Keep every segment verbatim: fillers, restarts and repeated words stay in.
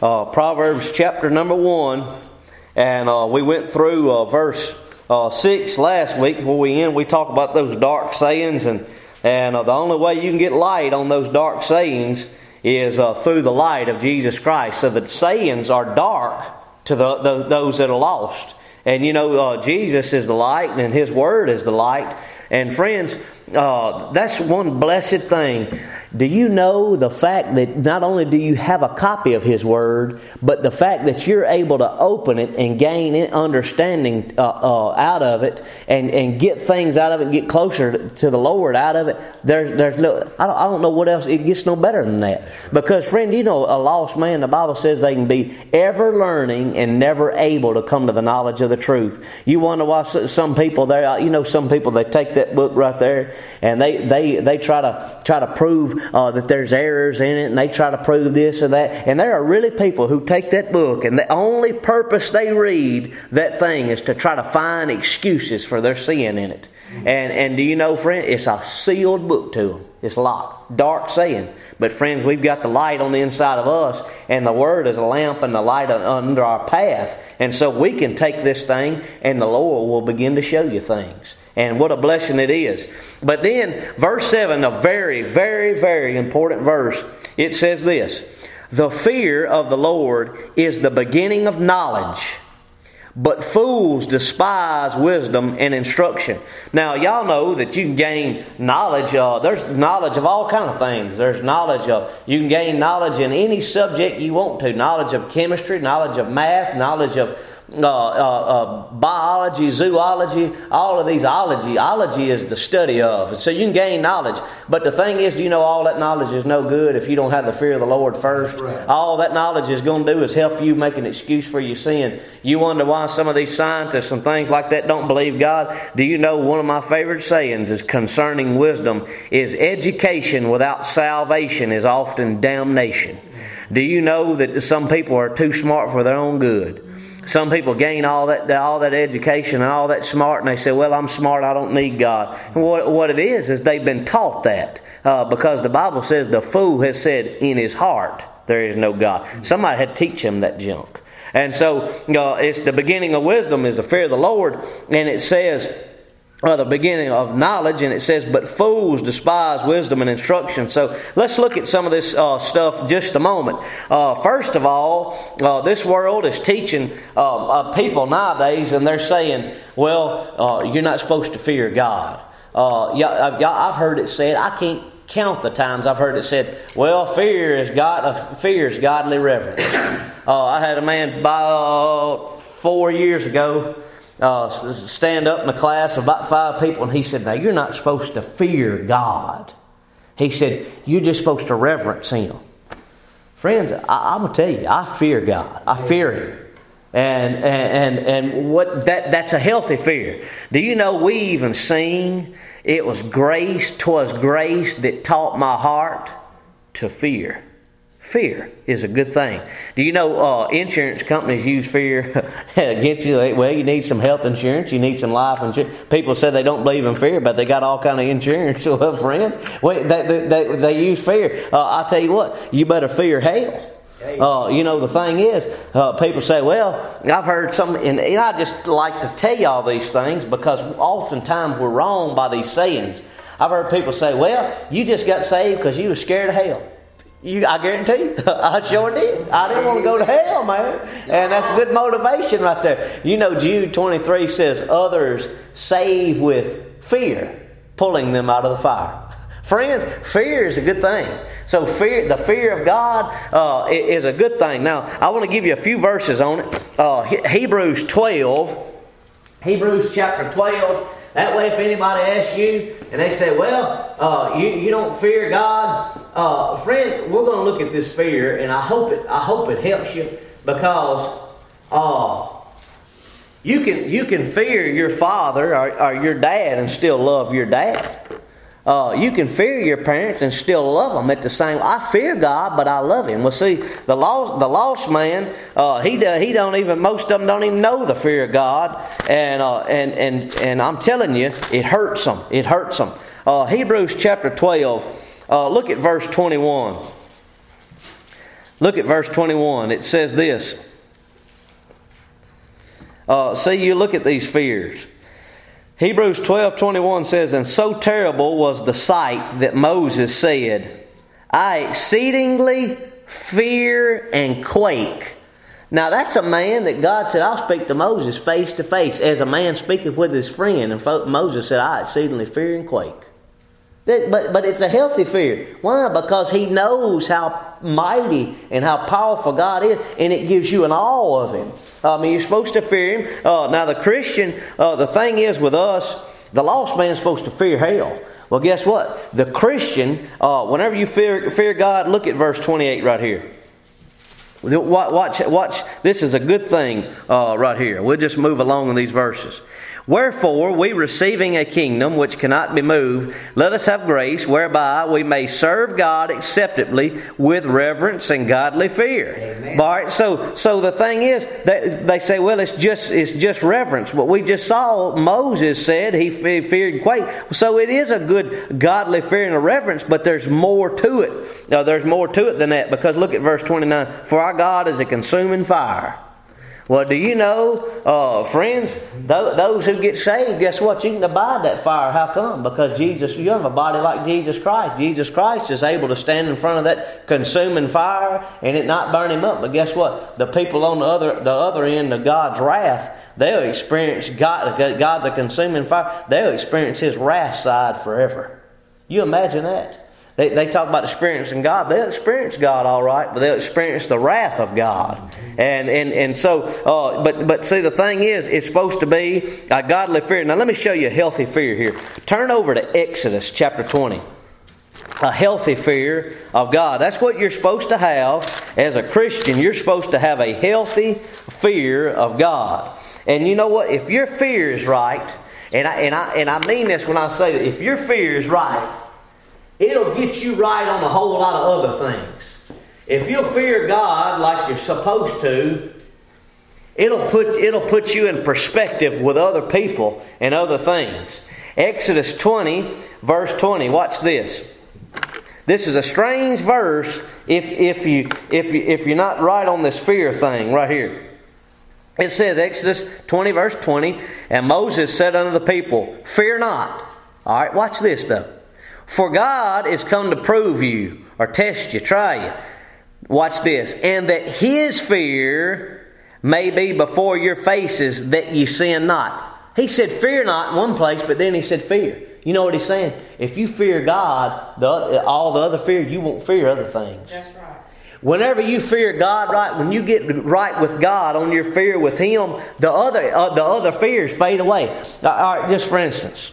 uh, Proverbs chapter number one, and uh, we went through uh, verse uh, six last week. Before we end, we talked about those dark sayings, and and uh, the only way you can get light on those dark sayings is uh, through the light of Jesus Christ. So the sayings are dark to the, the those that are lost. And you know, uh, Jesus is the light, and His Word is the light. And friends, uh, that's one blessed thing. Do you know the fact that not only do you have a copy of His Word, but the fact that you're able to open it and gain understanding uh, uh, out of it, and, and get things out of it, get closer to the Lord out of it? There's, there's no, I don't, I don't know what else. It gets no better than that. Because, friend, you know, a lost man, the Bible says they can be ever learning and never able to come to the knowledge of the truth. You wonder why some people there, you know, some people, they take that book right there and they they they try to try to prove uh, that there's errors in it, and they try to prove this or that. And there are really people who take that book, and the only purpose they read that thing is to try to find excuses for their sin in it. And and do you know, friend, it's a sealed book to them. It's locked, dark saying. But friends, we've got the light on the inside of us, and the Word is a lamp and the light under our path. And so we can take this thing, and the Lord will begin to show you things. And what a blessing it is. But then, verse seven, a very, very, very important verse. It says this: the fear of the Lord is the beginning of knowledge, but fools despise wisdom and instruction. Now, y'all know that you can gain knowledge. Uh, there's knowledge of all kinds of things. There's knowledge of, you can gain knowledge in any subject you want to. Knowledge of chemistry, knowledge of math, knowledge of Uh, uh, uh, biology, zoology, all of these ology. Ology is the study of. So you can gain knowledge. But the thing is, do you know all that knowledge is no good if you don't have the fear of the Lord first? Right. All that knowledge is going to do is help you make an excuse for your sin. You wonder why some of these scientists and things like that don't believe God? Do you know one of my favorite sayings is concerning wisdom is education without salvation is often damnation. Do you know that some people are too smart for their own good? Some people gain all that all that education and all that smart, and they say, well, I'm smart, I don't need God. And what, what it is, is they've been taught that. Uh, because the Bible says the fool has said in his heart, there is no God. Somebody had to teach him that junk. And so, uh, it's the beginning of wisdom is the fear of the Lord. And it says, Uh, the beginning of knowledge, and it says, but fools despise wisdom and instruction. So let's look at some of this uh, stuff just a moment. Uh, first of all, uh, this world is teaching uh, uh, people nowadays, and they're saying, well, uh, you're not supposed to fear God. Uh, yeah, I've, I've heard it said, I can't count the times I've heard it said, well, fear is God, uh, fear is godly reverence. Uh, I had a man by uh, four years ago Uh, stand up in a class of about five people, and he said, now you're not supposed to fear God. He said, you're just supposed to reverence Him. Friends, I, I'm going to tell you, I fear God. I fear Him. And and and, and what that that's a healthy fear. Do you know we even sing, it was grace, 'twas grace that taught my heart to fear. Fear is a good thing. Do you know uh, insurance companies use fear against you? Well, you need some health insurance. You need some life insurance. People say they don't believe in fear, but they got all kind of insurance. Well, friends, they, they, they, they use fear. Uh, I tell you what, you better fear hell. Uh, you know, the thing is, uh, people say, well, I've heard some, and, and I just like to tell you all these things because oftentimes we're wrong by these sayings. I've heard people say, well, you just got saved because you were scared of hell. You, I guarantee you, I sure did. I didn't want to go to hell, man. And that's good motivation right there. You know, Jude twenty-three says, others save with fear, pulling them out of the fire. Friends, fear is a good thing. So fear, the fear of God uh, is a good thing. Now, I want to give you a few verses on it. Uh, Hebrews twelve, Hebrews chapter twelve. That way, if anybody asks you and they say, well, uh, you, you don't fear God, uh, friend, we're going to look at this fear, and I hope it I hope it helps you, because uh, you can you can fear your father or, or your dad and still love your dad. Uh, you can fear your parents and still love them at the same. I fear God, but I love Him. Well, see, the lost, the lost man, uh, he do, he don't even. Most of them don't even know the fear of God, and uh, and and and I'm telling you, it hurts them. It hurts them. Uh, Hebrews chapter twelve. Uh, look at verse twenty-one. Look at verse twenty-one. It says this. Uh, see, you look at these fears. Hebrews twelve twenty-one says, "And so terrible was the sight that Moses said, I exceedingly fear and quake." Now that's a man that God said, "I'll speak to Moses face to face, as a man speaketh with his friend." And Moses said, "I exceedingly fear and quake." But, but it's a healthy fear. Why? Because he knows how mighty and how powerful God is, and it gives you an awe of Him. I mean, you're supposed to fear Him. Uh, now the Christian, uh, the thing is with us, the lost man's supposed to fear hell. Well, guess what? The Christian, uh, whenever you fear, fear God, look at verse twenty-eight right here. Watch, watch. This is a good thing uh, right here. We'll just move along in these verses. "Wherefore, we receiving a kingdom which cannot be moved, let us have grace whereby we may serve God acceptably with reverence and godly fear." Amen. All right, so so the thing is, they, they say, well, it's just it's just reverence. But we just saw Moses said he feared and quaked. So it is a good godly fear and a reverence, but there's more to it. Now, there's more to it than that, because look at verse twenty-nine. "For our God is a consuming fire." Well, do you know, uh, friends, th- those who get saved, guess what? You can abide that fire. How come? Because Jesus, you have a body like Jesus Christ. Jesus Christ is able to stand in front of that consuming fire and it not burn Him up. But guess what? The people on the other the other end of God's wrath, they'll experience God. God's a consuming fire. They'll experience His wrath side forever. You imagine that? They, they talk about experiencing God. They'll experience God all right, but they'll experience the wrath of God. And and and so, uh, but but see, the thing is, it's supposed to be a godly fear. Now, let me show you a healthy fear here. Turn over to Exodus chapter twenty. A healthy fear of God. That's what you're supposed to have as a Christian. You're supposed to have a healthy fear of God. And you know what? If your fear is right, and I and I and I mean this when I say that, if your fear is right, it'll get you right on a whole lot of other things. If you'll fear God like you're supposed to, it'll put it'll put you in perspective with other people and other things. Exodus twenty, verse twenty. Watch this. This is a strange verse if if you if you if you're not right on this fear thing right here. It says, Exodus twenty, verse twenty, "And Moses said unto the people, Fear not." All right, watch this though. "For God is come to prove you," or test you, try you. Watch this. "And that His fear may be before your faces, that ye sin not." He said fear not in one place, but then He said fear. You know what He's saying? If you fear God, the, all the other fear, you won't fear other things. That's right. Whenever you fear God, right, when you get right with God on your fear with Him, the other uh, the other fears fade away. All right, just for instance,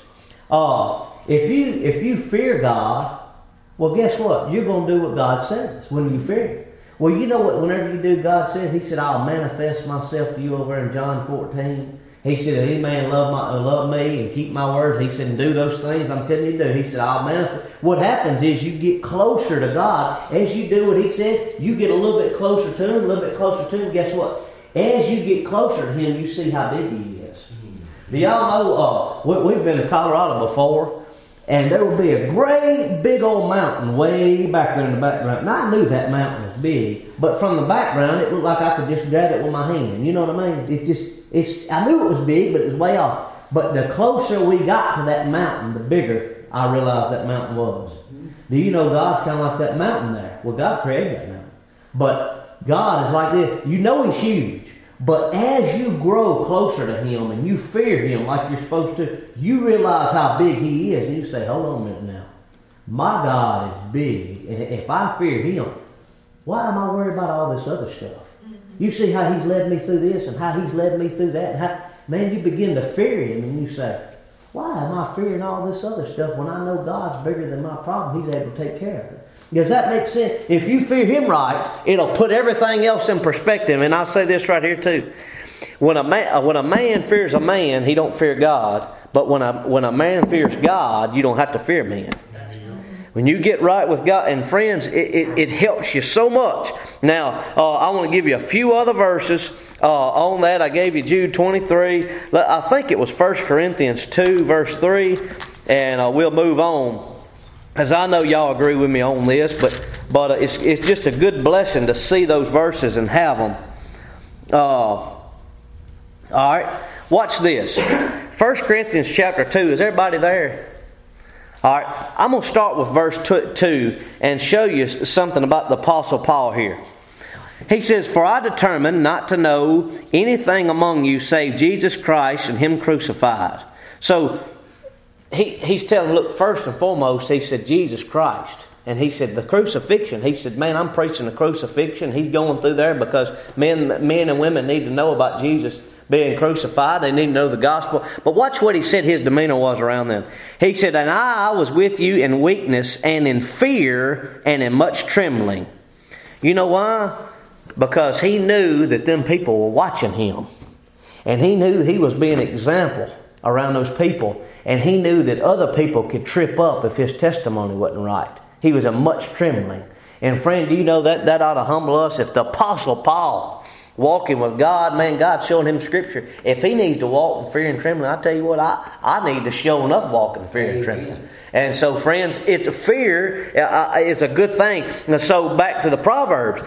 uh, If you if you fear God, well, guess what? You're going to do what God says when you fear Him. Well, you know what? Whenever you do, God says, He said, "I'll manifest myself to you," over in John fourteen. He said, "If any man love my love me and keep my words," He said, "and do those things I'm telling you to do." He said, "I'll manifest." What happens is you get closer to God. As you do what He says, you get a little bit closer to Him, a little bit closer to Him. Guess what? As you get closer to Him, you see how big He is. Do y'all know, uh, we, we've been to Colorado before, and there would be a great big old mountain way back there in the background. And I knew that mountain was big, but from the background it looked like I could just grab it with my hand. You know what I mean? It just, it's. I knew it was big, but it was way off. But the closer we got to that mountain, the bigger I realized that mountain was. Do you know God's kind of like that mountain there? Well, God created that mountain. But God is like this. You know He's huge. But as you grow closer to Him and you fear Him like you're supposed to, you realize how big He is. And you say, hold on a minute now. My God is big. And if I fear Him, why am I worried about all this other stuff? Mm-hmm. You see how He's led me through this and how He's led me through that. And how, man, you begin to fear Him and you say, why am I fearing all this other stuff when I know God's bigger than my problem? He's able to take care of it. Does that make sense? If you fear Him right, it'll put everything else in perspective. And I'll say this right here too. When a man, when a man fears a man, he don't fear God. But when a when a man fears God, you don't have to fear man. When you get right with God, and friends, it, it, it helps you so much. Now, uh, I want to give you a few other verses uh, on that. I gave you Jude twenty-three. I think it was First Corinthians two, verse three. And uh, we'll move on. as I know y'all agree with me on this, but but it's it's just a good blessing to see those verses and have them. Uh, all right, watch this. First Corinthians chapter two. Is everybody there? All right, I'm going to start with verse two and show you something about the Apostle Paul here. He says, "For I determined not to know anything among you save Jesus Christ and Him crucified." So he, he's telling, look, first and foremost, he said Jesus Christ. And he said the crucifixion. He said, man, I'm preaching the crucifixion. He's going through there because men, men and women need to know about Jesus being crucified. They need to know the gospel. But watch what he said his demeanor was around them. He said, "And I was with you in weakness and in fear and in much trembling." You know why? Because he knew that them people were watching him. And he knew he was being an example around those people. And he knew that other people could trip up if his testimony wasn't right. He was in much trembling. And friend, do you know that that ought to humble us? If the Apostle Paul, walking with God, man, God showing him Scripture, if he needs to walk in fear and trembling, I tell you what, I, I need to show enough walk in fear and trembling. And so, friends, it's a fear uh, is a good thing. And so, back to the Proverbs.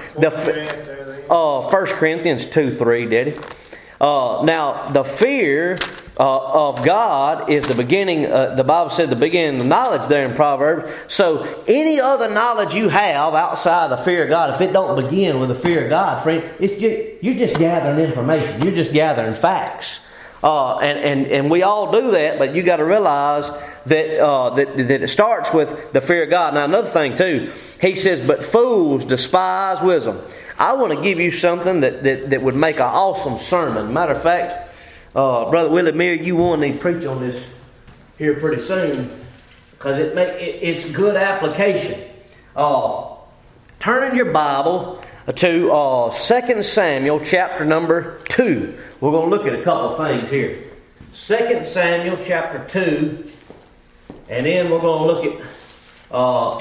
The uh, First Corinthians two three, Daddy. Uh, now, the fear uh, of God is the beginning, uh, the Bible said the beginning of knowledge there in Proverbs. So, any other knowledge you have outside the fear of God, if it don't begin with the fear of God, friend, it's just, you're just gathering information. You're just gathering facts. Uh, and, and, and we all do that, but you got to realize that, uh, that that it starts with the fear of God. Now, another thing too, he says, "But fools despise wisdom." I want to give you something that, that, that would make an awesome sermon. Matter of fact, uh, Brother Willie Meir, you want to preach on this here pretty soon, because it, make, it it's good application. Uh, turn in your Bible to uh, Second Samuel chapter number two. We're going to look at a couple of things here. Second Samuel chapter two, and then we're going to look at uh,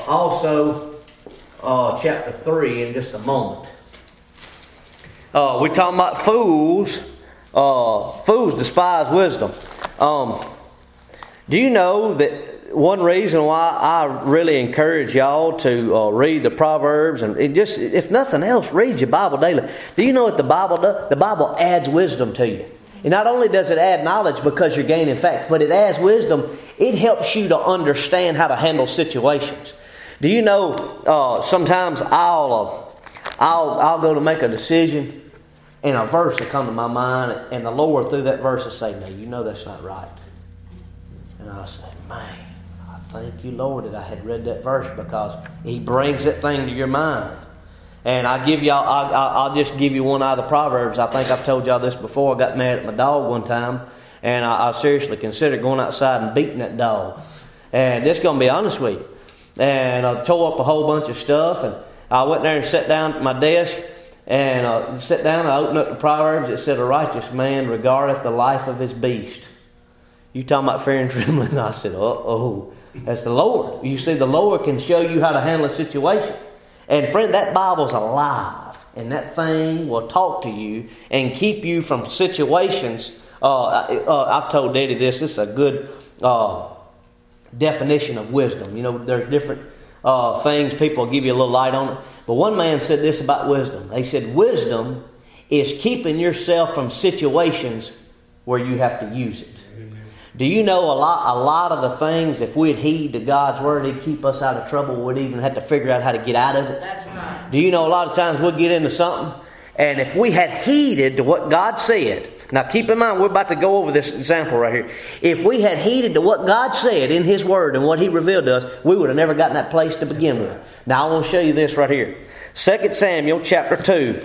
also uh, chapter three in just a moment. Uh, we're talking about fools. Uh, fools despise wisdom. Um, do you know that one reason why I really encourage y'all to uh, read the Proverbs, and it just, if nothing else, read your Bible daily. Do you know what the Bible does? The Bible adds wisdom to you. And not only does it add knowledge because you're gaining facts, but it adds wisdom. It helps you to understand how to handle situations. Do you know uh, sometimes I'll, uh, I'll I'll go to make a decision, and a verse will come to my mind, and the Lord through that verse will say, "No, you know that's not right." And I'll say, "Man, thank you, Lord, that I had read that verse," because He brings that thing to your mind. And I give y'all, I, I, I'll just give you one out of the Proverbs. I think I've told y'all this before. I got mad at my dog one time, and I, I seriously considered going outside and beating that dog. And just going to be honest with you. And I tore up a whole bunch of stuff, and I went there and sat down at my desk, and I sat down and I opened up the Proverbs. It said, "A righteous man regardeth the life of his beast." You talking about fear and trembling? I said, uh-oh. That's the Lord. You see, the Lord can show you how to handle a situation. And friend, that Bible's alive. And that thing will talk to you and keep you from situations. Uh, uh, I've told Daddy this. This is a good uh, definition of wisdom. You know, there's different uh, things. People give you a little light on it. But one man said this about wisdom. They said, wisdom is keeping yourself from situations where you have to use it. Do you know a lot, a lot of the things, if we'd heed to God's Word, He'd keep us out of trouble. We'd even have to figure out how to get out of it. That's right. Do you know a lot of times we'll get into something, and if we had heeded to what God said, now keep in mind, we're about to go over this example right here. If we had heeded to what God said in His Word and what He revealed to us, we would have never gotten that place to begin with. Now I want to show you this right here. Second Samuel chapter two.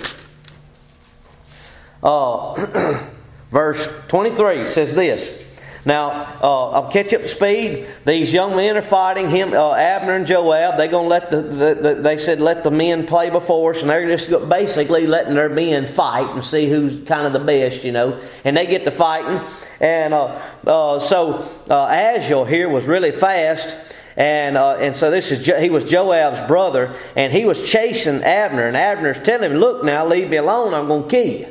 Uh, verse twenty-three says this. Now, uh, I'll catch up to speed. These young men are fighting him, uh, Abner and Joab. They're gonna let the, the, the they said let the men play before us, and they're just basically letting their men fight and see who's kind of the best, you know. And they get to fighting, and uh, uh, so uh, Azel here was really fast, and uh, and so this is jo- he was Joab's brother, and he was chasing Abner, and Abner's telling him, "Look now, leave me alone. I'm gonna kill you."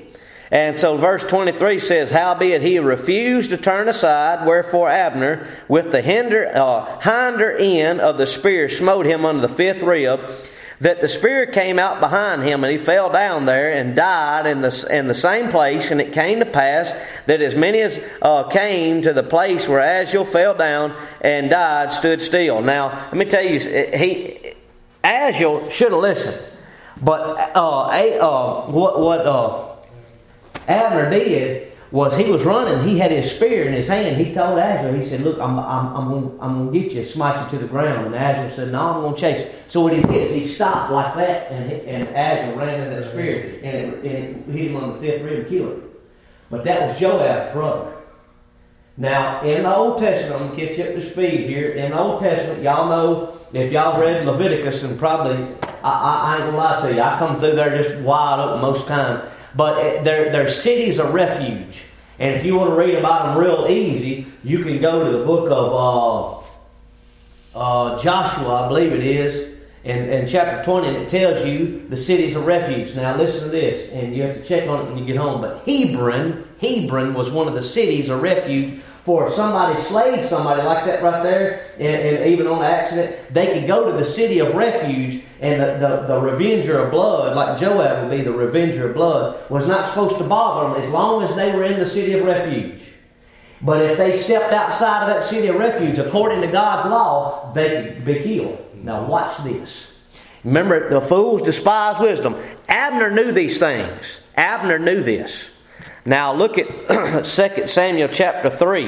And so verse twenty-three says, Howbeit he refused to turn aside, wherefore Abner, with the hinder, uh, hinder end of the spear, smote him under the fifth rib, that the spear came out behind him, and he fell down there and died in the in the same place. And it came to pass that as many as uh, came to the place where Asahel fell down and died stood still. Now, let me tell you, he Asahel should have listened, but uh, a, uh, what what uh, Abner did was he was running. He had his spear in his hand. He told Asahel, he said, "Look, I'm I'm I'm gonna, I'm gonna get you, smite you to the ground." And Asahel said, "No, I'm gonna chase you." So what he did is he stopped like that, and and Asahel ran into that spear, and it, and it hit him on the fifth rib and killed him. But that was Joab's brother. Now, in the Old Testament, I'm gonna catch you up to speed here. In the Old Testament, y'all know, if y'all read Leviticus, and probably I, I, I ain't gonna lie to you, I come through there just wide open most of the time. But they're, they're cities of refuge. And if you want to read about them real easy, you can go to the book of uh, uh, Joshua, I believe it is, in, in chapter twenty, and it tells you the cities of refuge. Now listen to this, and you have to check on it when you get home. But Hebron, Hebron was one of the cities of refuge. For if somebody slayed somebody like that right there, and, and even on accident, they could go to the city of refuge, and the, the, the revenger of blood, like Joab would be the revenger of blood, was not supposed to bother them as long as they were in the city of refuge. But if they stepped outside of that city of refuge, according to God's law, they could be killed. Now watch this. Remember, the fools despise wisdom. Abner knew these things. Abner knew this. Now look at Second Samuel chapter three.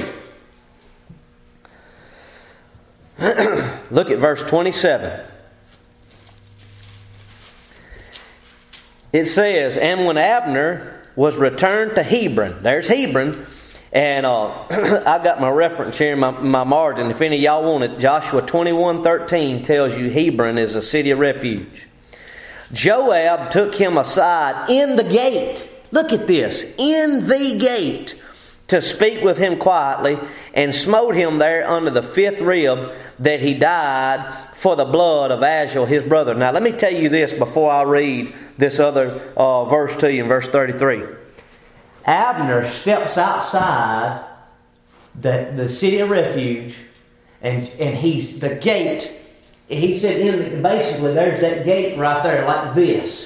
Look at verse twenty-seven. It says, And when Abner was returned to Hebron, there's Hebron, and uh, I've got my reference here in my, my margin. If any of y'all want it, Joshua twenty-one thirteen tells you Hebron is a city of refuge. Joab took him aside in the gate. Look at this. In the gate, to speak with him quietly, and smote him there under the fifth rib, that he died for the blood of Asahel his brother. Now let me tell you this before I read this other uh, verse to you in verse thirty-three. Abner steps outside the, the city of refuge, and, and he's the gate. He said, in the, basically there's that gate right there like this.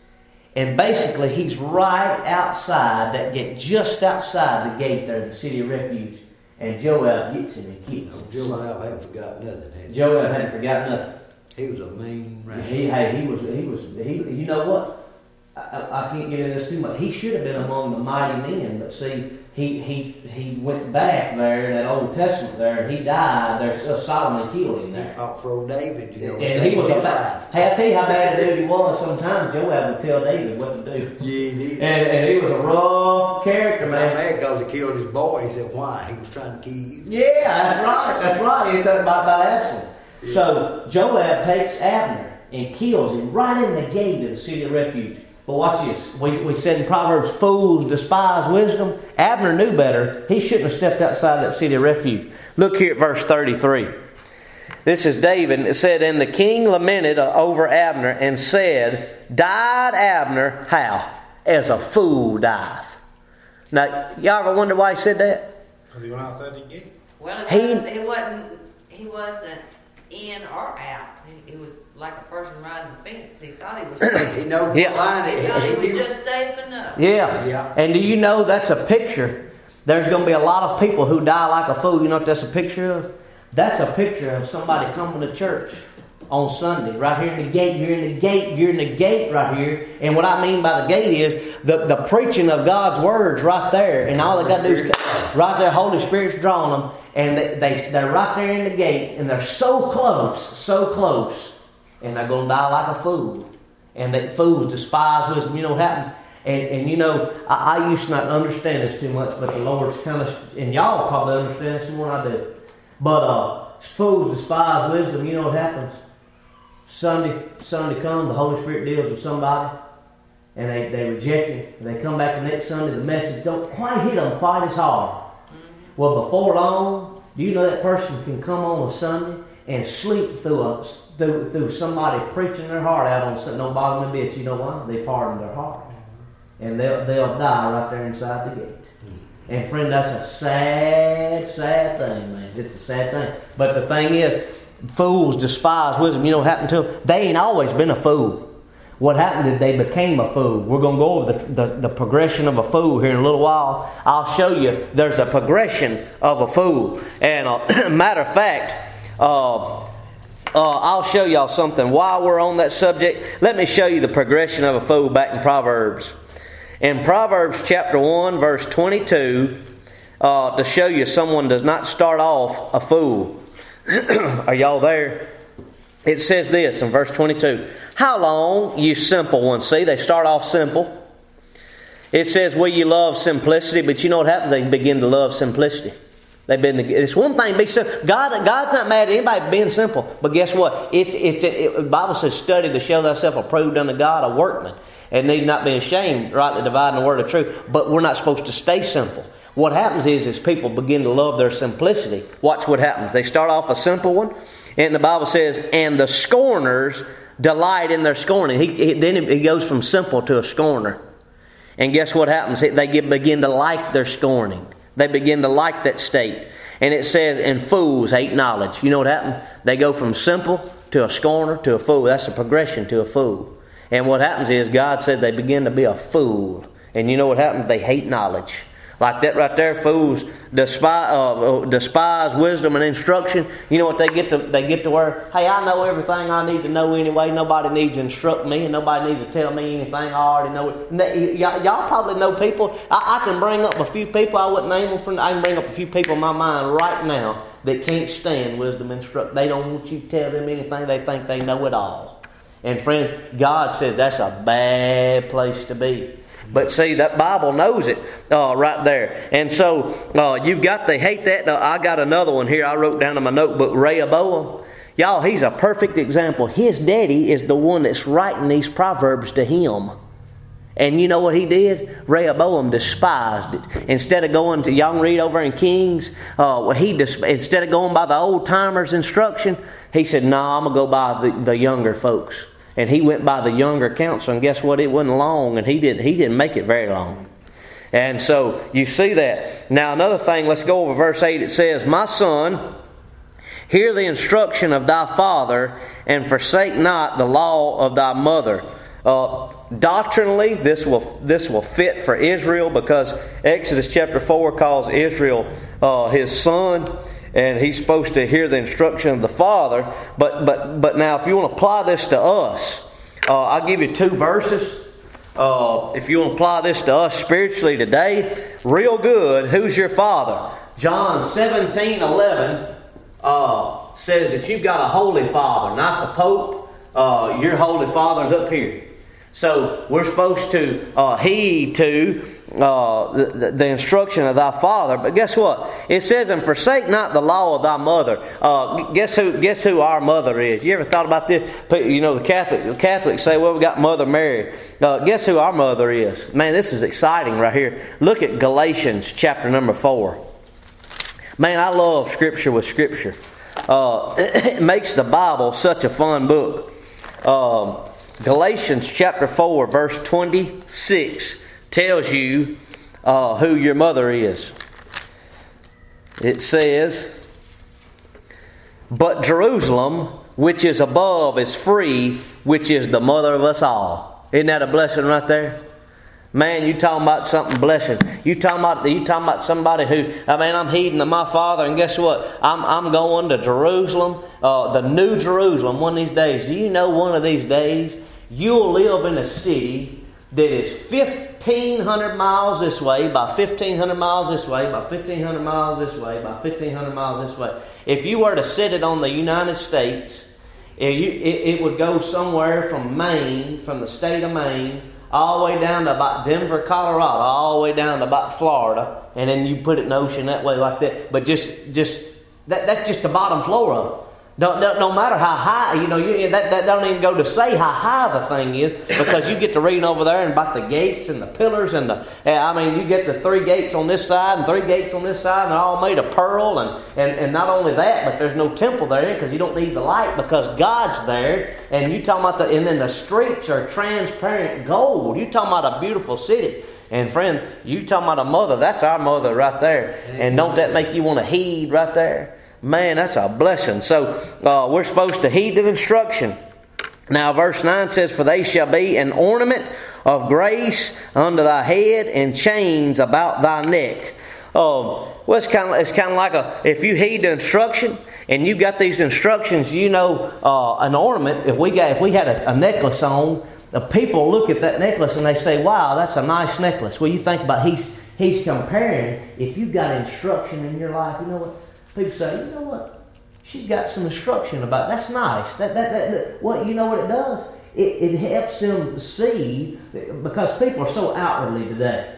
And basically, he's right outside that gate, just outside the gate there, the city of refuge. And Joab gets him and kills him. Joab hadn't forgot nothing. Had he? Joab hadn't forgot nothing. He was a mean rascal. He, hey, he was, he was, he. You know what? I, I can't get into this too much. He should have been among the mighty men, but see, he he he went back there in that Old Testament there, and he died there. So Solomon killed him there. He fought for old David, you know. And he was a bad. Hey, I tell you how bad a dude he was. Sometimes Joab would tell David what to do. Yeah, he did. And, and he was a rough character, man. Mad because he killed his boy. He said, "Why? He was trying to kill you." Yeah, that's right. That's right. He talking about, about Absalom. Yeah. So Joab takes Abner and kills him right in the gate of the city of refuge. But watch this. We, we said in Proverbs, fools despise wisdom. Abner knew better. He shouldn't have stepped outside that city of refuge. Look here at verse thirty-three. This is David. It said, And the king lamented over Abner and said, Died Abner, how? As a fool dieth. Now, y'all ever wonder why he said that? Because he went outside the gate. Well, He- he, he wasn't. He wasn't in or out. He, he was like a person riding the fence. He thought he was safe. He know Yeah. what line He thought he it was is. just safe enough. Yeah. Yeah. And do you know that's a picture? There's going to be a lot of people who die like a fool. You know what that's a picture of? That's a picture of somebody coming to church on Sunday. Right here in the gate. You're in the gate. You're in the gate right here. And what I mean by the gate is the, the preaching of God's words right there. And all they got to do is right there, Holy Spirit's drawing them. And they, they, they're right there in the gate. And they're so close, so close. And they're going to die like a fool. And that fools despise wisdom. You know what happens? And, and you know, I, I used to not understand this too much, but the Lord's kind of, and y'all probably understand this more than I do. But uh, fools despise wisdom. You know what happens? Sunday, Sunday comes, the Holy Spirit deals with somebody, and they, they reject Him. And they come back the next Sunday, the message don't quite hit them quite as hard. Mm-hmm. Well, before long, do you know that person can come on a Sunday and sleep through a through, through somebody preaching their heart out on Sunday? Don't bother them a bit. You know why? They've hardened their heart. and they'll, they'll die right there inside the gate. And friend, that's a sad, sad thing, man. It's a sad thing. But the thing is, fools despise wisdom. You know what happened to them? They ain't always been a fool. What happened is they became a fool. We're going to go over the, the, the progression of a fool here in a little while. I'll show you there's a progression of a fool. And uh, matter of fact, uh, uh, I'll show y'all something. While we're on that subject, let me show you the progression of a fool back in Proverbs. In Proverbs chapter one, verse twenty-two, uh, to show you someone does not start off a fool. Are y'all there? It says this in verse twenty-two. How long, you simple ones? See, they start off simple. It says, will you love simplicity? But you know what happens? They begin to love simplicity. They've been. It's one thing to be simple. God, God's not mad at anybody being simple. But guess what? It's, it's, it, it, the Bible says, study to show thyself approved unto God, a workman, and need not be ashamed, rightly dividing the word of truth. But we're not supposed to stay simple. What happens is, is people begin to love their simplicity. Watch what happens. They start off a simple one, and the Bible says, and the scorners delight in their scorning. He, he, then he goes from simple to a scorner. And guess what happens? They get, begin to like their scorning. They begin to like that state. And it says, and fools hate knowledge. You know what happened? They go from simple to a scorner to a fool. That's a progression to a fool. And what happens is, God said they begin to be a fool. And you know what happens? They hate knowledge. Like that right there, fools despise, uh, despise wisdom and instruction. You know what they get to? They get to where, hey, I know everything I need to know anyway. Nobody needs to instruct me, and nobody needs to tell me anything. I already know it. Y- y- y'all probably know people. I-, I can bring up a few people. I wouldn't name them. From, I can bring up a few people in my mind right now that can't stand wisdom and instruction. They don't want you to tell them anything. They think they know it all. And friend, God says that's a bad place to be. But see, that Bible knows it uh, right there. And so uh, you've got, they hate that. Now, I got another one here I wrote down in my notebook, Rehoboam. Y'all, he's a perfect example. His daddy is the one that's writing these Proverbs to him. And you know what he did? Rehoboam despised it. Instead of going to, y'all can read over in Kings, uh, he des- instead of going by the old timers' instruction, he said, no, nah, I'm going to go by the, the younger folks. And he went by the younger counsel, and guess what? It wasn't long, and he didn't he didn't make it very long. And so you see that. Now another thing, let's go over verse eight. It says, my son, hear the instruction of thy father, and forsake not the law of thy mother. Uh, doctrinally, this will this will fit for Israel, because Exodus chapter four calls Israel uh, his son. And he's supposed to hear the instruction of the Father. But but but now, if you want to apply this to us, uh, I'll give you two verses. Uh, if you want to apply this to us spiritually today, real good. Who's your father? John seventeen eleven uh, says that you've got a holy father, not the Pope. Uh, your holy father's up here. So we're supposed to uh, heed to uh, the, the instruction of thy father. But guess what? It says, and forsake not the law of thy mother. Uh, guess who? Guess who our mother is? You ever thought about this? You know, the Catholic the Catholics say, well, we got Mother Mary. Uh, guess who our mother is? Man, this is exciting right here. Look at Galatians chapter number four. Man, I love Scripture with Scripture. Uh, it makes the Bible such a fun book. Um, Galatians chapter four verse twenty-six tells you uh, who your mother is. It says, but Jerusalem, which is above, is free, which is the mother of us all. Isn't that a blessing right there? Man, you talking about something blessing. You talking about you talking about somebody who, I mean, I'm heeding to my father, and guess what? I'm I'm going to Jerusalem, uh, the new Jerusalem, one of these days. Do you know one of these days you'll live in a city that is fifteen hundred miles this way, by fifteen hundred miles this way, by fifteen hundred miles this way, by fifteen hundred miles this way. If you were to set it on the United States, it, it, it would go somewhere from Maine, from the state of Maine, all the way down to about Denver, Colorado, all the way down to about Florida, and then you put it in the ocean that way like that. But just, just that, that's just the bottom floor of it. Don't, don't, no matter how high, you know, you, that, that don't even go to say how high the thing is, because you get to reading over there and about the gates and the pillars and the, I mean, you get the three gates on this side and three gates on this side, and they're all made of pearl, and, and, and not only that, but there's no temple there because you don't need the light because God's there, and you talking about the, and then the streets are transparent gold. You talking about a beautiful city. And friend, you talking about a mother, that's our mother right there. And don't that make you want to heed right there? Man, that's a blessing. So uh, we're supposed to heed to the instruction. Now verse nine says, for they shall be an ornament of grace unto thy head and chains about thy neck. Oh, uh, well, it's kind of it's kind of like a if you heed the instruction and you got these instructions, you know, uh, an ornament. If we got if we had a, a necklace on, the people look at that necklace and they say, "Wow, that's a nice necklace." Well, you think about he's he's comparing. If you got instruction in your life, you know what? People say, you know what? She's got some instruction about it. That's nice. That, that, that, that, what, you know what it does? It, it helps them see, because people are so outwardly today.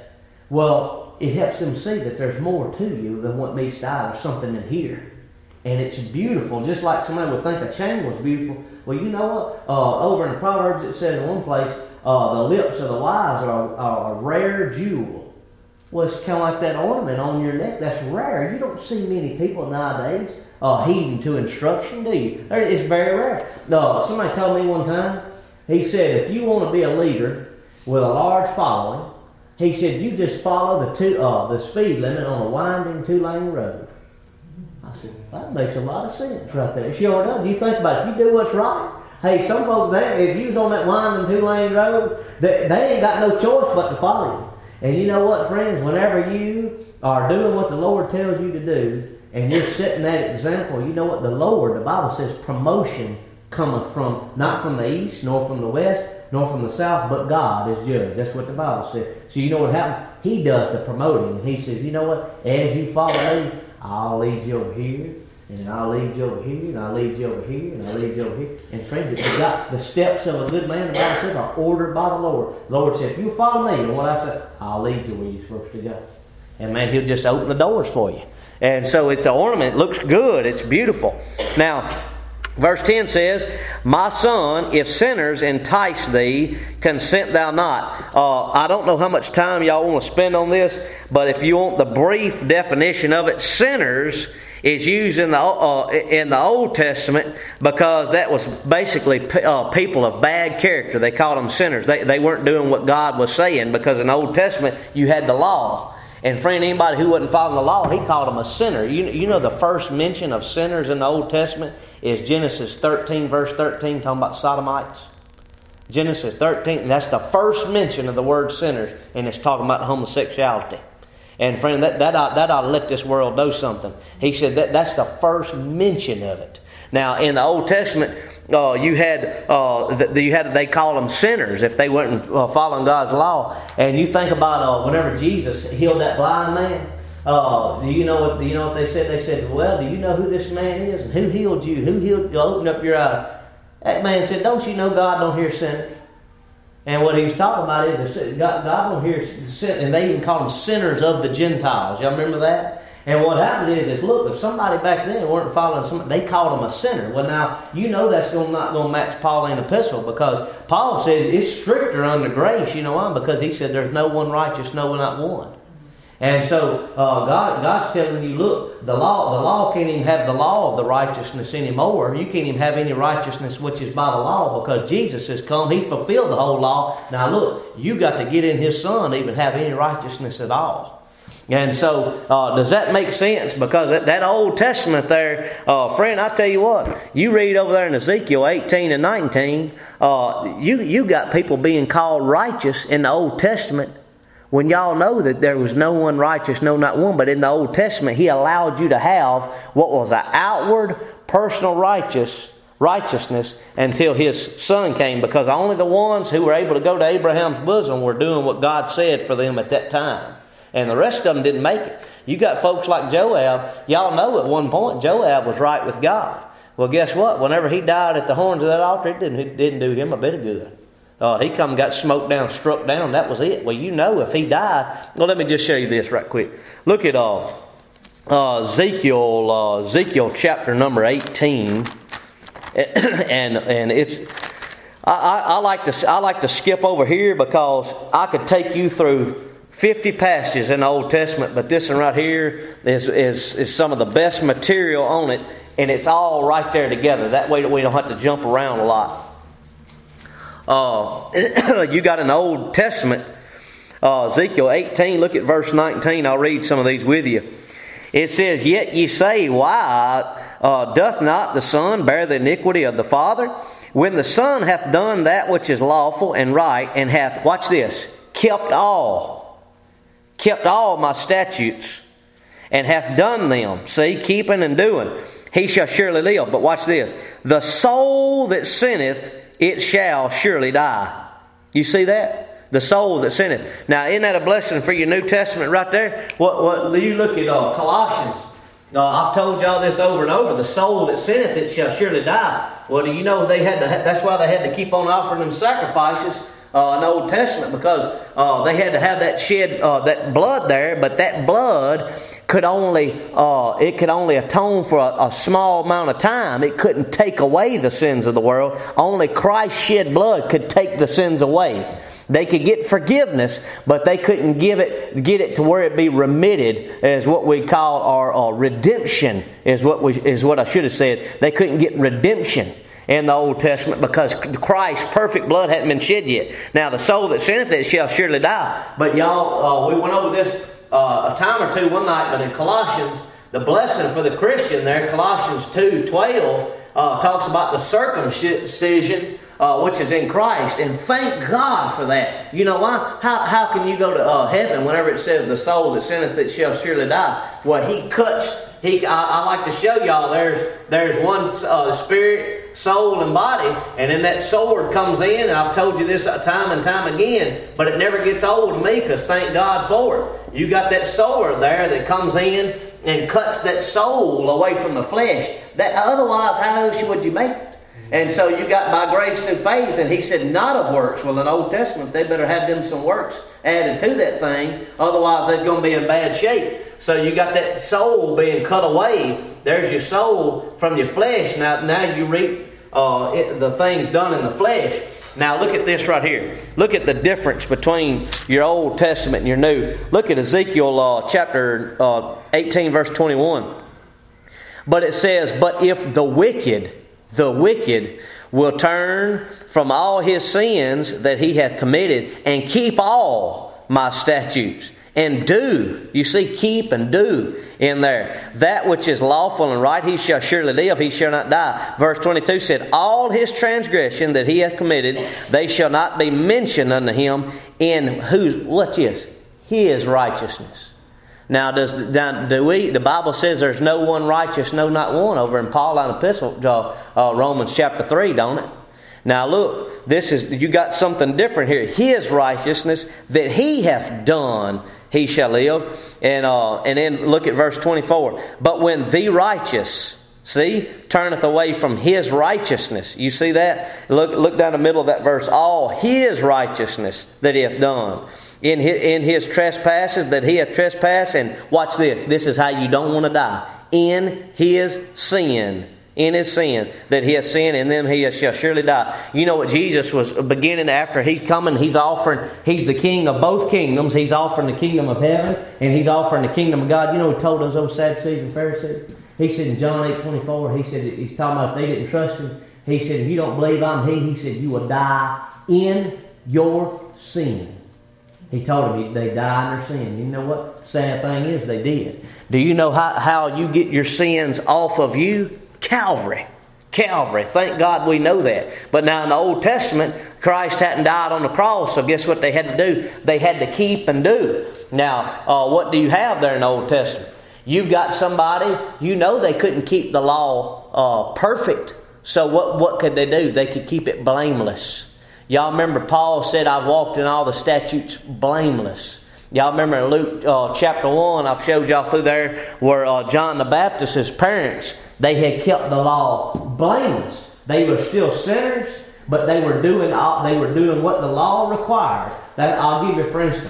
Well, it helps them see that there's more to you than what meets the eye. There's something in here. And it's beautiful, just like somebody would think a chain was beautiful. Well, you know what? Uh, over in Proverbs it says in one place, uh, the lips of the wise are, are a rare jewel. Well, it's kind of like that ornament on your neck. That's rare. You don't see many people nowadays uh, heeding to instruction, do you? It's very rare. Uh, somebody told me one time, he said, if you want to be a leader with a large following, he said, you just follow the two, uh, the speed limit on a winding two-lane road. I said, that makes a lot of sense right there. It sure does. You think about it. If you do what's right, hey, some folks, they, if you was on that winding two-lane road, they, they ain't got no choice but to follow you. And you know what, friends? Whenever you are doing what the Lord tells you to do, and you're setting that example, you know what? The Lord, the Bible says, promotion cometh from, not from the east, nor from the west, nor from the south, but God is judge. That's what the Bible says. So you know what happens? He does the promoting. And he says, you know what? As you follow me, I'll lead you over here, and I'll lead you over here, and I'll lead you over here, and I'll lead you over here. And friends, you got the steps of a good man, the Bible says, are ordered by the Lord. The Lord said, if you follow me, and what I said, I'll lead you where you're supposed to go. And man, He'll just open the doors for you. And so it's an ornament. It looks good. It's beautiful. Now, verse ten says, my son, if sinners entice thee, consent thou not. Uh, I don't know how much time y'all want to spend on this, but if you want the brief definition of it, sinners is used in the uh, in the Old Testament because that was basically uh, people of bad character. They called them sinners. They they weren't doing what God was saying, because in the Old Testament you had the law. And friend, anybody who wasn't following the law, he called them a sinner. You, you know the first mention of sinners in the Old Testament is Genesis thirteen, verse thirteen, talking about sodomites. Genesis thirteen, that's the first mention of the word sinners, and it's talking about homosexuality. And friend, that, that, ought, that ought to let this world know something. He said that that's the first mention of it. Now, in the Old Testament, uh, you had uh, the, you had they called them sinners if they weren't uh, following God's law. And you think about uh, whenever Jesus healed that blind man. Uh, do you know what? Do you know what they said? They said, "Well, do you know who this man is? And who healed you? Who healed you? Open up your eyes." That man said, "Don't you know God don't hear sinners?" And what he was talking about is God, God don't hear sin, and they even call them sinners of the Gentiles. Y'all remember that? And what happens is, is look, if somebody back then weren't following somebody, they called them a sinner. Well, now, you know that's going not going to match Pauline epistle, because Paul says it's stricter under grace. You know why? Because he said there's no one righteous, no, not one. And so uh, God, God's telling you, look, the law, the law can't even have the law of the righteousness anymore. You can't even have any righteousness which is by the law, because Jesus has come. He fulfilled the whole law. Now look, you got to get in His Son to even have any righteousness at all. And so, uh, does that make sense? Because that, that Old Testament there, uh, friend, I tell you what, you read over there in Ezekiel eighteen and nineteen, uh, you, you got people being called righteous in the Old Testament, when y'all know that there was no one righteous, no, not one. But in the Old Testament, He allowed you to have what was an outward, personal righteous righteousness until His Son came. Because only the ones who were able to go to Abraham's bosom were doing what God said for them at that time. And the rest of them didn't make it. You got folks like Joab. Y'all know at one point Joab was right with God. Well, guess what? Whenever he died at the horns of that altar, it didn't, it didn't do him a bit of good. Uh, he come and got smoked down, struck down. That was it. Well, you know if he died. Well, let me just show you this right quick. Look at uh, uh, Ezekiel, uh, Ezekiel chapter number eighteen. and and it's I, I, I like to I like to skip over here because I could take you through fifty passages in the Old Testament, but this one right here is is is some of the best material on it, and it's all right there together. That way we don't have to jump around a lot. Uh, you got an Old Testament, uh, Ezekiel eighteen. Look at verse nineteen. I'll read some of these with you. It says, "Yet ye say, Why uh, doth not the Son bear the iniquity of the Father? When the Son hath done that which is lawful and right, and hath," watch this, "kept all, kept all my statutes, and hath done them," see, keeping and doing, "he shall surely live." But watch this, "The soul that sinneth, it shall surely die." You see that? The soul that sinneth. Now, isn't that a blessing for your New Testament right there? What? What? You look at uh, Colossians. Uh, I've told y'all this over and over. The soul that sinneth, it shall surely die. Well, do you know they had to? That's why they had to keep on offering them sacrifices uh, in the Old Testament, because uh, they had to have that shed, uh, that blood there. But that blood could only uh, it could only atone for a, a small amount of time. It couldn't take away the sins of the world. Only Christ's shed blood could take the sins away. They could get forgiveness, but they couldn't give it, get it to where it be remitted, as what we call our, our redemption. Is what we is what I should have said. They couldn't get redemption in the Old Testament because Christ's perfect blood hadn't been shed yet. Now the soul that sinneth, it shall surely die. But y'all, uh, we went over this uh, a time or two one night. But in Colossians, the blessing for the Christian there, Colossians two twelve, uh, talks about the circumcision. Uh, which is in Christ, and thank God for that. You know why? How how can you go to uh, heaven whenever it says the soul that sinneth that shall surely die? Well, He cuts. He I, I like to show y'all. There's there's one uh, spirit, soul, and body, and then that sword comes in. And I've told you this time and time again, but it never gets old to me because thank God for it. You got that sword there that comes in and cuts that soul away from the flesh. That otherwise, how else would you make it? And so you got by grace through faith, and He said not of works. Well, in the Old Testament, they better have them some works added to that thing. Otherwise, they're going to be in bad shape. So you got that soul being cut away. There's your soul from your flesh. Now, now you reap uh, it, the things done in the flesh. Now look at this right here. Look at the difference between your Old Testament and your New. Look at Ezekiel uh, chapter uh, eighteen, verse twenty-one. But it says, "But if the wicked... the wicked will turn from all his sins that he hath committed, and keep all my statutes, and do," you see, keep and do in there, "that which is lawful and right, he shall surely live, he shall not die." Verse twenty-two said, "All his transgression that he hath committed, they shall not be mentioned unto him in whose," what's this? His righteousness. Now, does now, do we? The Bible says there's no one righteous, no, not one, over in Pauline Epistle, uh, uh, Romans chapter three, don't it? Now, look, this is you got something different here. His righteousness that he hath done, he shall live. And uh, and then look at verse twenty-four. "But when the righteous, see, turneth away from his righteousness," you see that? Look, look down the middle of that verse. "All his righteousness that he hath done." In his, in his trespasses that he hath trespassed, and watch this, this is how you don't want to die. In his sin, in his sin that he has sinned, and then he shall surely die. You know what Jesus was beginning after he coming, he's offering, he's the king of both kingdoms. He's offering the kingdom of heaven, and he's offering the kingdom of God. You know what he told those old Sadducees and Pharisees? He said in John eight twenty-four, he said, he's talking about if they didn't trust him, he said, "If you don't believe I'm he," he said, "you will die in your sin." He told them they die in their sin. You know what? The sad thing is they did. Do you know how, how you get your sins off of you? Calvary. Calvary. Thank God we know that. But now in the Old Testament, Christ hadn't died on the cross, so guess what they had to do? They had to keep and do. Now, uh, what do you have there in the Old Testament? You've got somebody, you know they couldn't keep the law uh, perfect. So what, what could they do? They could keep it blameless. Y'all remember Paul said, "I've walked in all the statutes blameless." Y'all remember in Luke uh, chapter one, I've showed y'all through there where uh, John the Baptist's parents, they had kept the law blameless. They were still sinners, but they were doing all, they were doing what the law required. That, I'll give you for instance.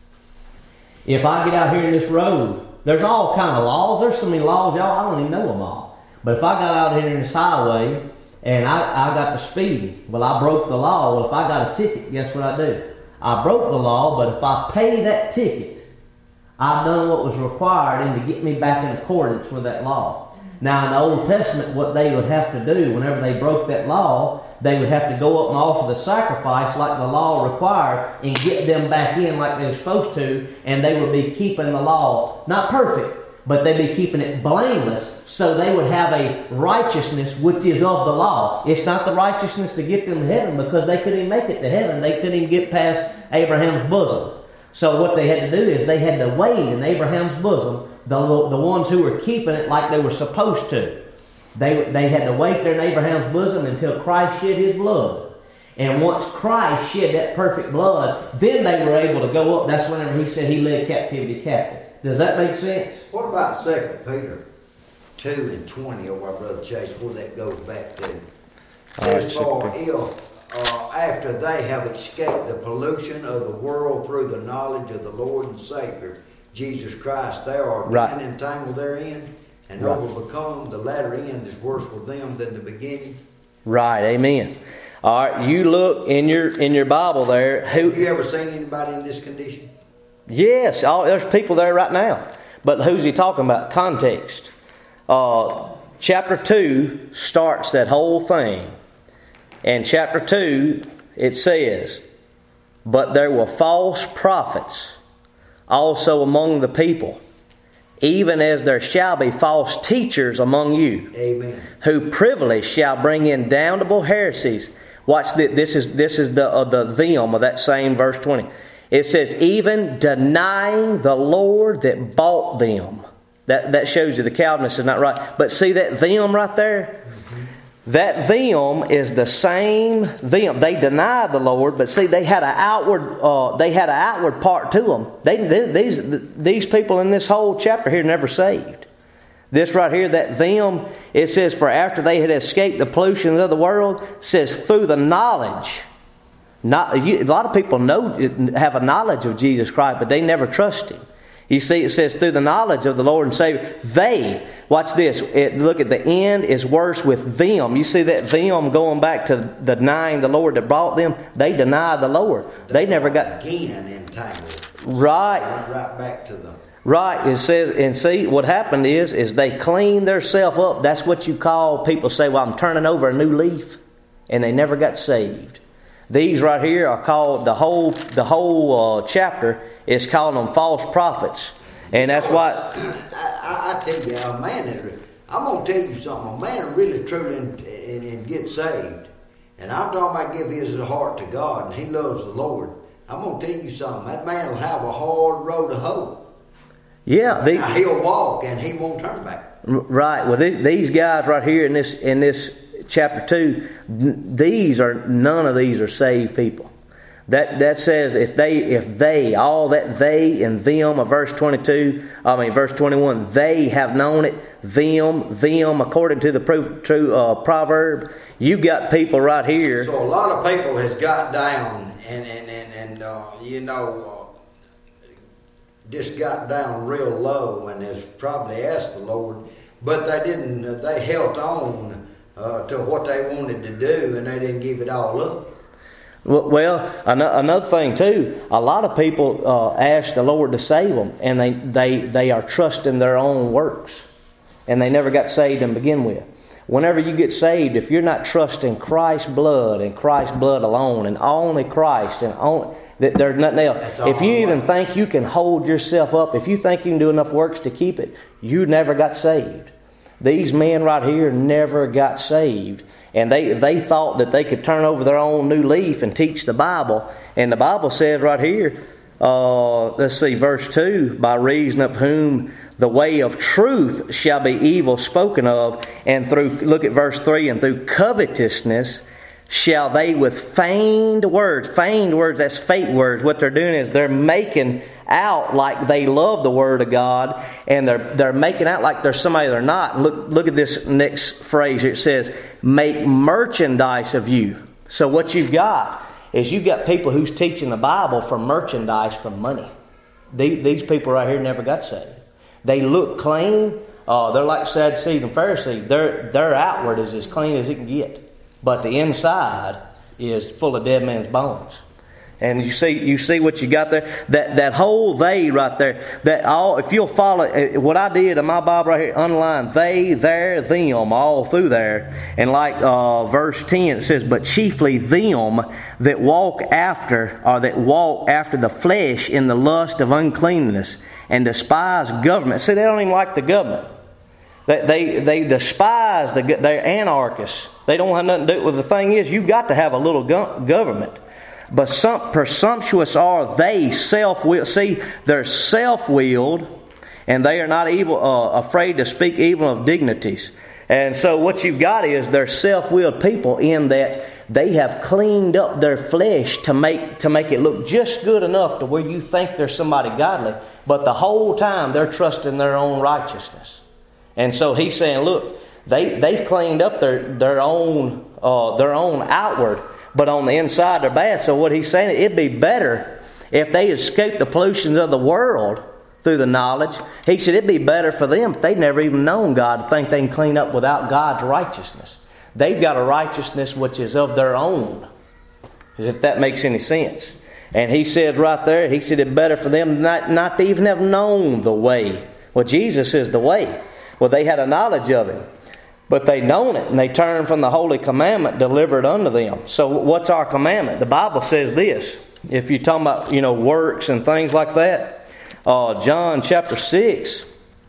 If I get out here in this road, there's all kind of laws. There's so many laws, y'all, I don't even know them all. But if I got out here in this highway and I, I got to speeding. Well, I broke the law. Well, if I got a ticket, guess what I do? I broke the law, but if I pay that ticket, I've done what was required and to get me back in accordance with that law. Now, in the Old Testament, what they would have to do whenever they broke that law, they would have to go up and offer the sacrifice like the law required and get them back in like they were supposed to, and they would be keeping the law, not perfect, but they'd be keeping it blameless, so they would have a righteousness which is of the law. It's not the righteousness to get them to heaven, because they couldn't even make it to heaven. They couldn't even get past Abraham's bosom. So what they had to do is they had to wait in Abraham's bosom, the, the ones who were keeping it like they were supposed to. They, they had to wait there in Abraham's bosom until Christ shed his blood. And once Christ shed that perfect blood, then they were able to go up. That's whenever he said he led captivity captive. Does that make sense? What about Second Peter two and twenty over our Brother Chase, where that goes back to? As for if, uh, after they have escaped the pollution of the world through the knowledge of the Lord and Savior, Jesus Christ, they are again right. entangled therein and right. overbecome. The latter end is worse with them than the beginning. Right, amen. All right, you look in your in your Bible there. Who, have you ever seen anybody in this condition? Yes, all, there's people there right now. But who's he talking about? Context. Uh, chapter two starts that whole thing. And chapter two, it says, "But there were false prophets also among the people, even as there shall be false teachers among you, Amen. who privily shall bring in damnable heresies." Watch this. This is this is the uh, the them of that same verse twenty. It says, "Even denying the Lord that bought them." That that shows you the Calvinist is not right. But see that them right there? Mm-hmm. That them is the same them. They denied the Lord, but see they had an outward uh, they had an outward part to them. They, they these these people in this whole chapter here never saved. This right here, that them, it says, "For after they had escaped the pollutions of the world," says through the knowledge. Not you, a lot of people know have a knowledge of Jesus Christ, but they never trust Him. You see, it says through the knowledge of the Lord and Savior, they, watch this, it, look at the end is worse with them. You see that them going back to denying the Lord that brought them, they denied the Lord. They, they never got... Again entangled. Right. Went right back to them. Right, it says, and see, what happened is, is they cleaned themselves up. That's what you call, people say, well, I'm turning over a new leaf. And they never got saved. These right here are called, the whole the whole uh, chapter is calling them false prophets. And that's why... I, I tell you, a man, that, I'm going to tell you something. A man really, truly, and, and, and get saved. And I'm talking about give his heart to God, and he loves the Lord. I'm going to tell you something. That man will have a hard road to hoe. Yeah. They, now, he'll walk, and he won't turn back. Right. Well, these, these guys right here in this in this... chapter two, these are none of these are saved people. That that says if they if they all that they and them of verse twenty-two, I mean verse twenty-one, they have known it, them them according to the proof, true uh, proverb. You've got people right here. So a lot of people has got down and and and, and uh, you know uh, just got down real low and has probably asked the Lord, but they didn't. Uh, they held on. Uh, to what they wanted to do, and they didn't give it all up. Well, another thing too, a lot of people uh, ask the Lord to save them, and they, they, they are trusting their own works, and they never got saved to begin with. Whenever you get saved, if you're not trusting Christ's blood and Christ's blood alone, and only Christ, and only, that there's nothing else. If you even think you can hold yourself up, if you think you can do enough works to keep it, you never got saved. These men right here never got saved. And they, they thought that they could turn over their own new leaf and teach the Bible. And the Bible says right here, uh, let's see, verse two, "By reason of whom the way of truth shall be evil spoken of, and through," look at verse three, "and through covetousness shall they with feigned words," feigned words, that's fake words. What they're doing is they're making out like they love the Word of God, and they're they're making out like they're somebody they're not. And look look at this next phrase here. It says, "Make merchandise of you." So what you've got is you've got people who's teaching the Bible for merchandise, for money. These, these people right here never got saved. They look clean. Uh, they're like Sadducees and Pharisees. Their their outward is as clean as it can get. but the inside is full of dead man's bones. And you see, you see what you got there. That that whole they right there. That all, if you'll follow what I did in my Bible right here, underline they, their, them all through there. And like uh, verse ten, it says, "But chiefly them that walk after, or that walk after the flesh in the lust of uncleanness, and despise government." See, they don't even like the government. They they, they despise the. They're anarchists. They don't have nothing to do with the thing. Is you've got to have a little go- government. But some presumptuous are they, self-willed. See, they're self-willed, and they are not evil, uh, afraid to speak evil of dignities. And so what you've got is they're self-willed people in that they have cleaned up their flesh to make to make it look just good enough to where you think they're somebody godly. But the whole time they're trusting their own righteousness. And so he's saying, look, they they've cleaned up their their own uh, their own outward. But on the inside, they're bad. So what he's saying, it'd be better if they escaped the pollutions of the world through the knowledge. He said it'd be better for them if they'd never even known God to think they can clean up without God's righteousness. They've got a righteousness which is of their own, as if that makes any sense. And he said right there, he said it's better for them not, not to even have known the way. Well, Jesus is the way. Well, they had a knowledge of Him. But they known it, and they turned from the holy commandment delivered unto them. So what's our commandment? The Bible says this. If you're talking about, you know, works and things like that, uh, John chapter six,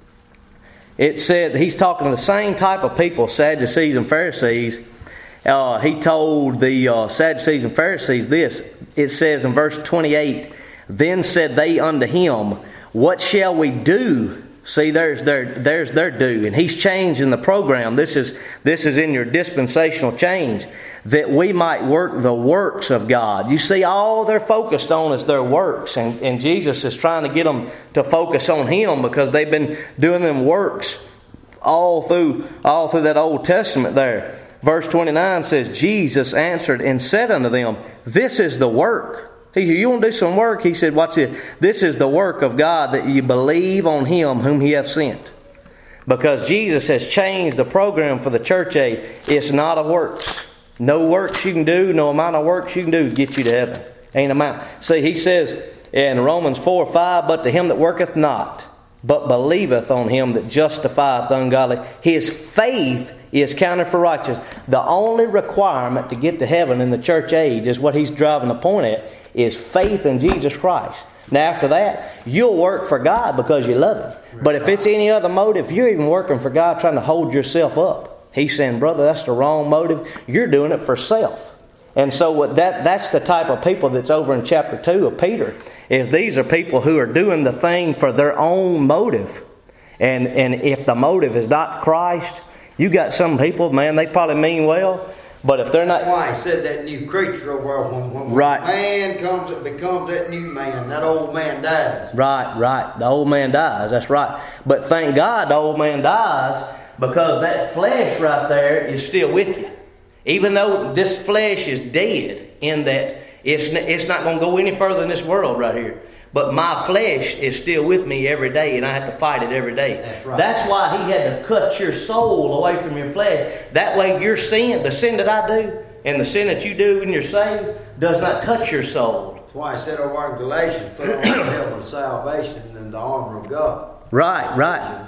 it said, he's talking to the same type of people, Sadducees and Pharisees. Uh, he told the uh, Sadducees and Pharisees this. It says in verse twenty-eight, "Then said they unto him, What shall we do?" See, there's their there's their due, and he's changing the program. This is this is in your dispensational change, that we might work the works of God. You see, all they're focused on is their works, and, and Jesus is trying to get them to focus on Him because they've been doing them works all through all through that Old Testament there. Verse twenty-nine says, "Jesus answered and said unto them, This is the work." He said, "You want to do some work?" He said, "Watch this. This is the work of God, that you believe on Him whom He hath sent." Because Jesus has changed the program for the church age. It's not a works. No works you can do, no amount of works you can do to get you to heaven. Ain't amount. See, he says in Romans four five, "But to him that worketh not, but believeth on Him that justifieth the ungodly, his faith is counted for righteous." The only requirement to get to heaven in the church age is what he's driving the point at, is faith in Jesus Christ. Now after that, you'll work for God because you love Him. But if it's any other motive, you're even working for God trying to hold yourself up. He's saying, brother, that's the wrong motive. You're doing it for self. And so what that that's the type of people that's over in chapter two of Peter, is these are people who are doing the thing for their own motive. And and if the motive is not Christ, you got some people, man, they probably mean well, but if they're not... That's why he said that new creature over there, when, when right. man comes, it becomes that new man, that old man dies. Right, right. The old man dies, that's right. But thank God the old man dies, because that flesh right there is still with you. Even though this flesh is dead, in that it's, it's not going to go any further in this world right here. But my flesh is still with me every day, and I have to fight it every day. That's right. That's why He had to cut your soul away from your flesh. That way your sin, the sin that I do, and the sin that you do when you're saved, does not touch your soul. That's why I said over in Galatians, put on the helmet of salvation and the armor of God. Right, right.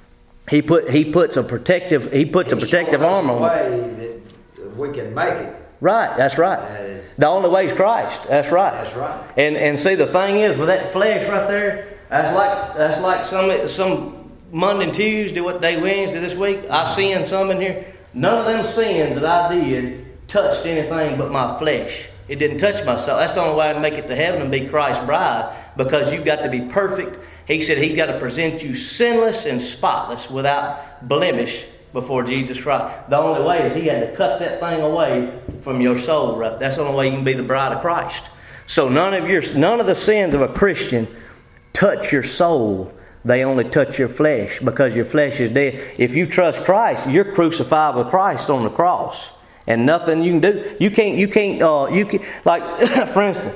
He put he puts a protective he puts He a protective armor on. way that we can make it. Right, that's right. That is, the only way is Christ. That's right. That's right. And and see, the thing is, with that flesh right there, that's like that's like some some Monday and Tuesday, what day Wednesday this week, I sinned some in here. None of them sins that I did touched anything but my flesh. It didn't touch my soul. That's the only way I can make it to heaven and be Christ's bride, because you've got to be perfect. He said He's got to present you sinless and spotless, without blemish, before Jesus Christ. The only way is He had to cut that thing away from your soul. Right? That's the only way you can be the bride of Christ. So none of your none of the sins of a Christian touch your soul. They only touch your flesh, because your flesh is dead. If you trust Christ, you're crucified with Christ on the cross, and nothing you can do. You can't. You can't. Uh, you can like, for instance,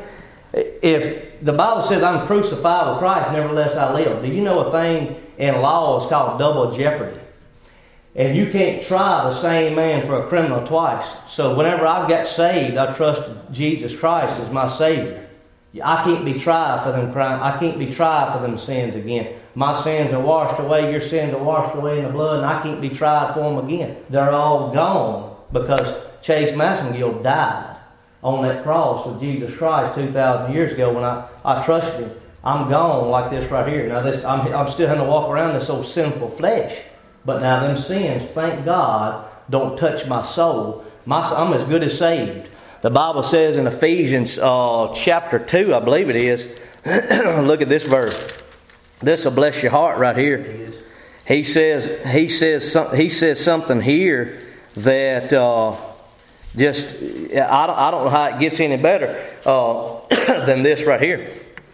if the Bible says I'm crucified with Christ, nevertheless I live. Do you know a thing in law is called double jeopardy? And you can't try the same man for a criminal twice. So whenever I got saved, I trusted Jesus Christ as my Savior. I can't be tried for them crime. I can't be tried for them sins again. My sins are washed away. Your sins are washed away in the blood, and I can't be tried for them again. They're all gone because Chase Massengill died on that cross with Jesus Christ two thousand years ago when I, I trusted Him. I'm gone like this right here. Now this, I'm, I'm still having to walk around this old sinful flesh. But now them sins, thank God, don't touch my soul. My, I'm as good as saved. The Bible says in Ephesians uh, chapter two, I believe it is. Look at this verse. This will bless your heart right here. He says he says some, he says something here that uh, just I don't I don't know how it gets any better uh, than this right here.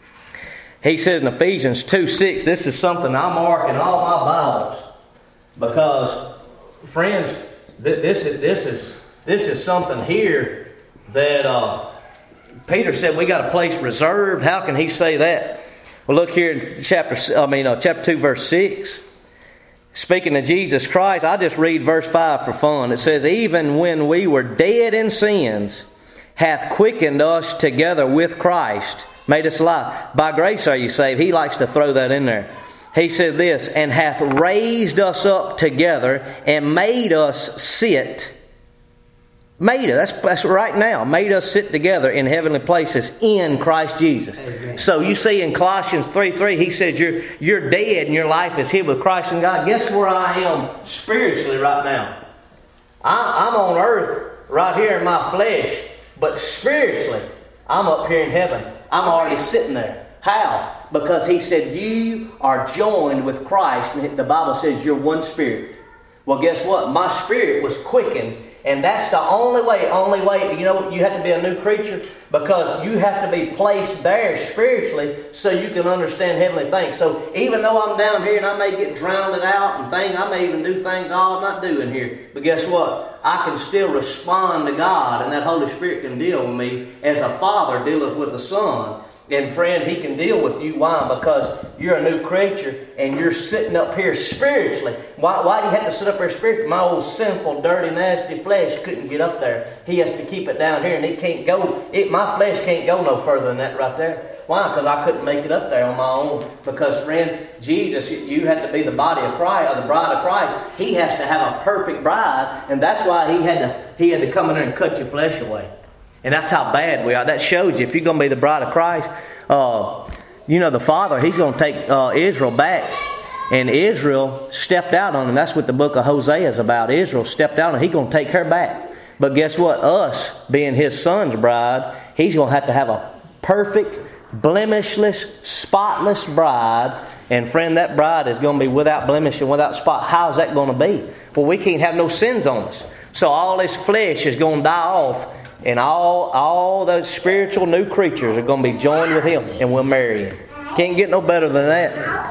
He says in Ephesians two six. This is something I mark in all my Bibles because, friends, th- this is this is this is something here. That uh, Peter said we got a place reserved. How can he say that? Well, look here in chapter. I mean, uh, chapter two, verse six. Speaking of Jesus Christ, I just read verse five for fun. It says, "Even when we were dead in sins, hath quickened us together with Christ, made us alive. By grace are you saved." He likes to throw that in there. He says this, "And hath raised us up together and made us sit." Made us, that's, that's right now, made us sit together in heavenly places in Christ Jesus. Amen. So you see in Colossians three three, he says you're, you're dead and your life is hid with Christ in God. Guess where I am spiritually right now? I, I'm on earth right here in my flesh, but spiritually I'm up here in heaven. I'm already sitting there. How? Because he said you are joined with Christ, and the Bible says you're one spirit. Well, guess what? My spirit was quickened. And that's the only way, only way, you know, you have to be a new creature because you have to be placed there spiritually so you can understand heavenly things. So even though I'm down here and I may get drowned out and things, I may even do things I'm not doing here. But guess what? I can still respond to God, and that Holy Spirit can deal with me as a father dealeth with the son. And friend, He can deal with you. Why? Because you're a new creature and you're sitting up here spiritually. Why, why do you have to sit up here spiritually? My old sinful, dirty, nasty flesh couldn't get up there. He has to keep it down here, and it can't go. It, my flesh can't go no further than that right there. Why? Because I couldn't make it up there on my own. Because, friend, Jesus, you had to be the body of Christ, or the bride of Christ. He has to have a perfect bride, and that's why He had to. He had to come in there and cut your flesh away. And that's how bad we are. That shows you if you're going to be the bride of Christ. Uh, you know, the Father, He's going to take uh, Israel back. And Israel stepped out on Him. That's what the book of Hosea is about. Israel stepped out and He's going to take her back. But guess what? Us, being His Son's bride, He's going to have to have a perfect, blemishless, spotless bride. And friend, that bride is going to be without blemish and without spot. How's that going to be? Well, we can't have no sins on us. So all this flesh is going to die off. And all all those spiritual new creatures are going to be joined with Him, and we'll marry Him. Can't get no better than that.